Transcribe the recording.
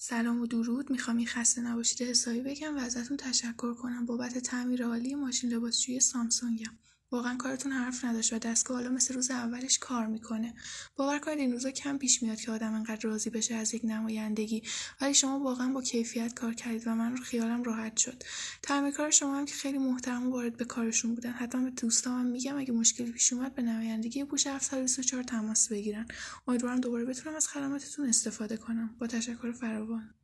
سلام و درود. میخوام این خسته نباشید حسابی بگم و ازتون تشکر کنم بابت تعمیر عالی ماشین لباسشویی سامسونگم. واقعا کارتون حرف نداشت و دستگاه حالا مثل روز اولش کار میکنه. باور کنید این روزا کم پیش میاد که آدم انقدر راضی بشه از یک نمایندگی، ولی شما واقعا با کیفیت کار کردید و من خیالم راحت شد. تعمیرکار شما هم که خیلی محترم و وارد به کارشون بودن. حتما به دوستام میگم اگه مشکلی پیش اومد به نمایندگی بوش 724 تماس بگیرن. امیدوارم دوباره بتونم از خدماتتون استفاده کنم. با تشکر فراوان.